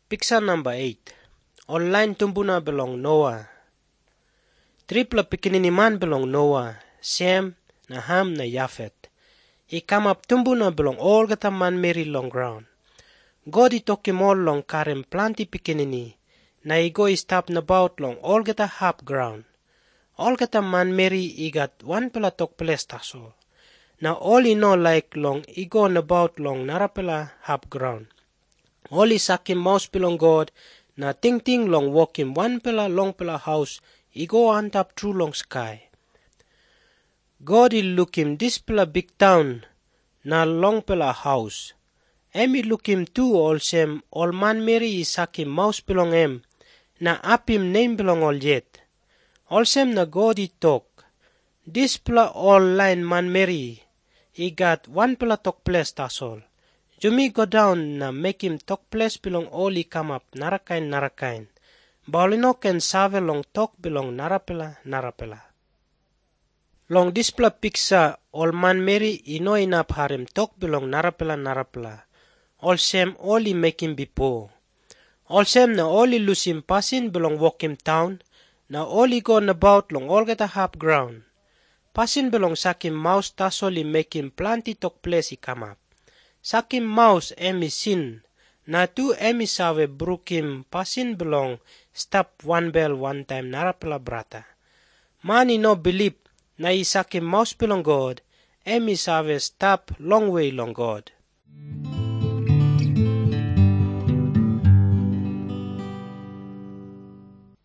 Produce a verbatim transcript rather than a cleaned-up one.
Picture number eight. Online tumbuna belong Noah. Tripla pikinini man belong Noah, Shem, na Ham, na Yafet. I come up tumbuna belong all gata man Mary long ground. God I took him all long karem planti pikinini, na I go I stop na bout long all gata half ground. All gata man Mary I got one pela tok place taso. Now all I know like long I go na bout long narapela half ground. All I sakim mouse belong God, na ting ting long walk him one pela long pela house, I go on top through long sky. God I look him this pela big town, na long pela house. Em I look him too all same, all man Mary I sakim mouse belong em, na up him name belong all yet. All same na God I talk. This pela all line man Mary, I got one pela talk place that's all. Jumi go down na make him talk place belong all I come up narakain narakain. Baulino ken save long talk belong narapela narapela. Long displa picture all man Mary I know enough harem talk belong narapela narapela. All same all I make him be poor. All same na all I lose him passing belong walk him town. Na all I gone about long all get a half ground. Passing belong sakim mouse tasol I make him plenty talk place I come up. Sakim mouse emi sin, na tu emi save brook him passing belong stop one bell one time narapela brata. Man I no believe na I sakim mouse belong God, emi save stop long way long God.